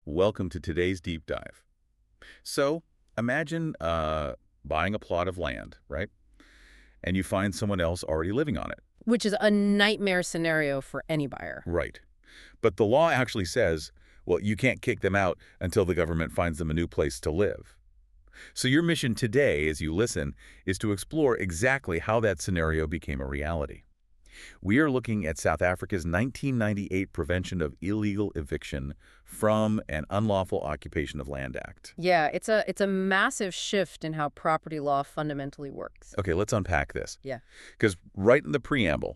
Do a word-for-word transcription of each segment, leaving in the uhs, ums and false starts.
Welcome to today's deep dive. So, imagine uh, buying a plot of land, right? And you find someone else already living on it. Which is a nightmare scenario for any buyer. Right. But the law actually says, well, you can't kick them out until the government finds them a new place to live. So your mission today, as you listen, is to explore exactly how that scenario became a reality. We are looking at South Africa's nineteen ninety-eight Prevention of Illegal Eviction from an Unlawful Occupation of Land Act. Yeah, it's a it's a massive shift in how property law fundamentally works. Okay, let's unpack this. Yeah. Because right in the preamble,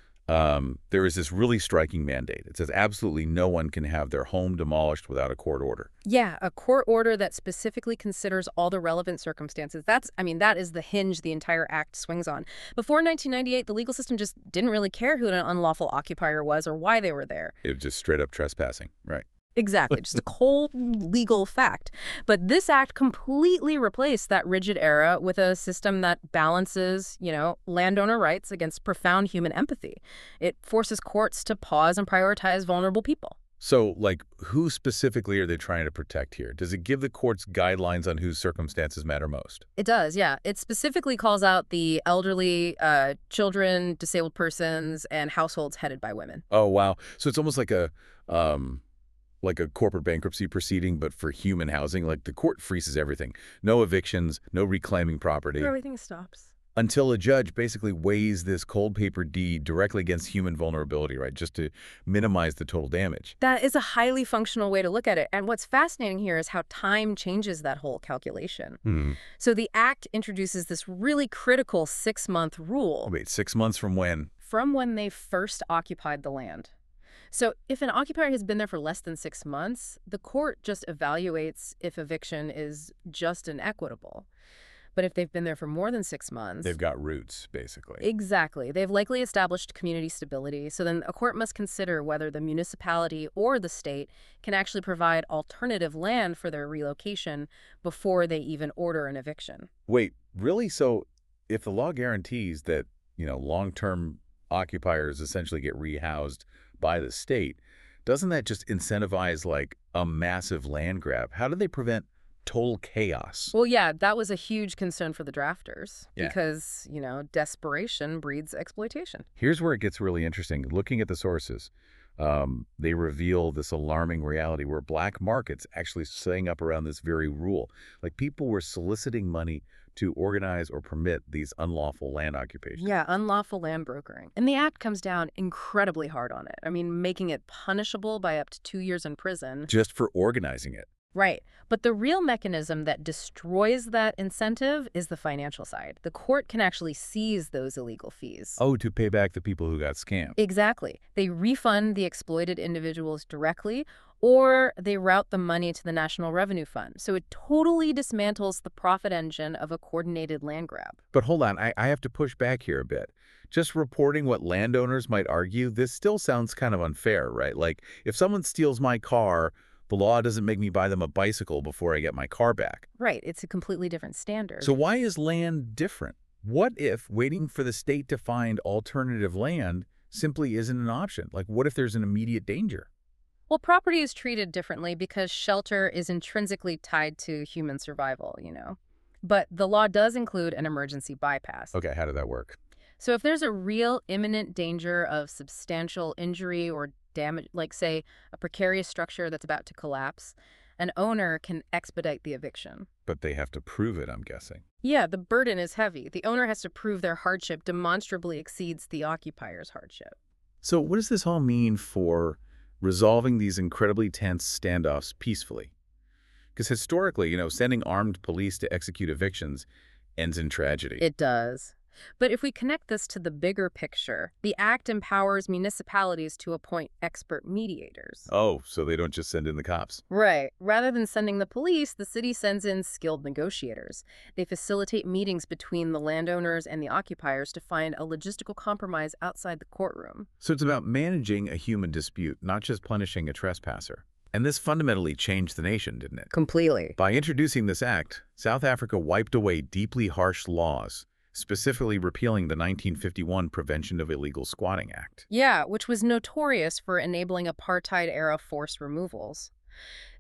um, there is this really striking mandate. It says absolutely no one can have their home demolished without a court order. Yeah, a court order that specifically considers all the relevant circumstances. That's, I mean, that is the hinge the entire act swings on. Before nineteen ninety-eight, the legal system just didn't really care who an unlawful occupier was or why they were there. It was just straight up trespassing, right? Exactly, just a cold legal fact. But this act completely replaced that rigid era with a system that balances, you know, landowner rights against profound human empathy. It forces courts to pause and prioritize vulnerable people. So, like, who specifically are they trying to protect here? Does it give the courts guidelines on whose circumstances matter most? It does, yeah. It specifically calls out the elderly, uh, children, disabled persons, and households headed by women. Oh, wow. So it's almost like a... Um, like a corporate bankruptcy proceeding, but for human housing. Like the court freezes everything. No evictions, no reclaiming property. Everything stops. Until a judge basically weighs this cold paper deed directly against human vulnerability, right? Just to minimize the total damage. That is a highly functional way to look at it. And what's fascinating here is how time changes that whole calculation. Hmm. So the act introduces this really critical six-month rule. Wait, six months from when? From when they first occupied the land. So if an occupier has been there for less than six months, the court just evaluates if eviction is just and equitable. But if they've been there for more than six months... They've got roots, basically. Exactly. They've likely established community stability. So then a court must consider whether the municipality or the state can actually provide alternative land for their relocation before they even order an eviction. Wait, really? So if the law guarantees that, you know, long-term occupiers essentially get rehoused by the state, doesn't that just incentivize like a massive land grab? How do they prevent total chaos? Well, yeah, that was a huge concern for the drafters Yeah. because, you know, desperation breeds exploitation. Here's where it gets really interesting. Looking at the sources, um, they reveal this alarming reality where black markets actually setting up around this very rule. Like people were soliciting money to organize or permit these unlawful land occupations. Yeah, unlawful land brokering. And the act comes down incredibly hard on it. I mean, making it punishable by up to two years in prison. Just for organizing it. Right. But the real mechanism that destroys that incentive is the financial side. The court can actually seize those illegal fees. Oh, to pay back the people who got scammed. Exactly. They refund the exploited individuals directly, or they route the money to the National Revenue Fund. So it totally dismantles the profit engine of a coordinated land grab. But hold on, I, I have to push back here a bit. Just reporting what landowners might argue, this still sounds kind of unfair, right? Like, if someone steals my car, the law doesn't make me buy them a bicycle before I get my car back. Right. It's a completely different standard. So why is land different? What if waiting for the state to find alternative land simply isn't an option? Like, what if there's an immediate danger? Well, property is treated differently because shelter is intrinsically tied to human survival, you know. But the law does include an emergency bypass. Okay, how did that work? So if there's a real imminent danger of substantial injury or damage, like, say, a precarious structure that's about to collapse, an owner can expedite the eviction. But they have to prove it, I'm guessing. Yeah, the burden is heavy. The owner has to prove their hardship demonstrably exceeds the occupier's hardship. So what does this all mean for resolving these incredibly tense standoffs peacefully? Because historically, you know, sending armed police to execute evictions ends in tragedy. It does. But if we connect this to the bigger picture, the act empowers municipalities to appoint expert mediators. Oh, so they don't just send in the cops. Right. Rather than sending the police, the city sends in skilled negotiators. They facilitate meetings between the landowners and the occupiers to find a logistical compromise outside the courtroom. So it's about managing a human dispute, not just punishing a trespasser. And this fundamentally changed the nation, didn't it? Completely. By introducing this act, South Africa wiped away deeply harsh laws, specifically repealing the nineteen fifty-one Prevention of Illegal Squatting Act. Yeah, which was notorious for enabling apartheid-era forced removals.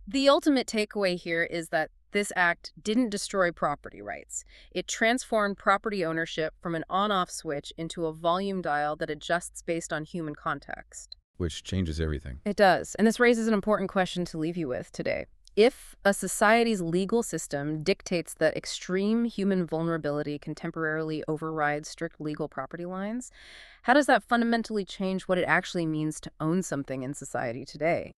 The ultimate takeaway here is that this act didn't destroy property rights. It transformed property ownership from an on-off switch into a volume dial that adjusts based on human context. Which changes everything. It does, and this raises an important question to leave you with today. If a society's legal system dictates that extreme human vulnerability can temporarily override strict legal property lines, how does that fundamentally change what it actually means to own something in society today?